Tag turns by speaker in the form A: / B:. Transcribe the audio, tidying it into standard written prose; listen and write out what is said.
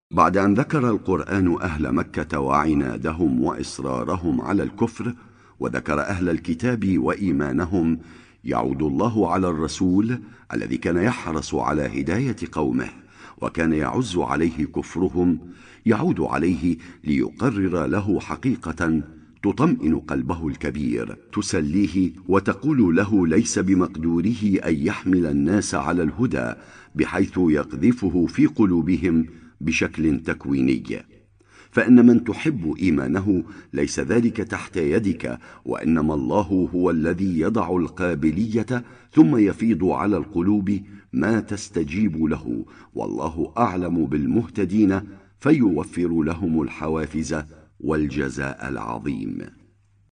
A: بعد أن ذكر القرآن أهل مكة وعنادهم وإصرارهم على الكفر، وذكر أهل الكتاب وإيمانهم، يعود الله على الرسول الذي كان يحرص على هداية قومه وكان يعز عليه كفرهم، يعود عليه ليقرر له حقيقة تطمئن قلبه الكبير، تسليه وتقول له ليس بمقدوره أن يحمل الناس على الهدى بحيث يقذفه في قلوبهم بشكل تكويني، فإن من تحب إيمانه ليس ذلك تحت يدك، وإنما الله هو الذي يضع القابلية ثم يفيض على القلوب ما تستجيب له، والله أعلم بالمهتدين فيوفر لهم الحوافز والجزاء العظيم.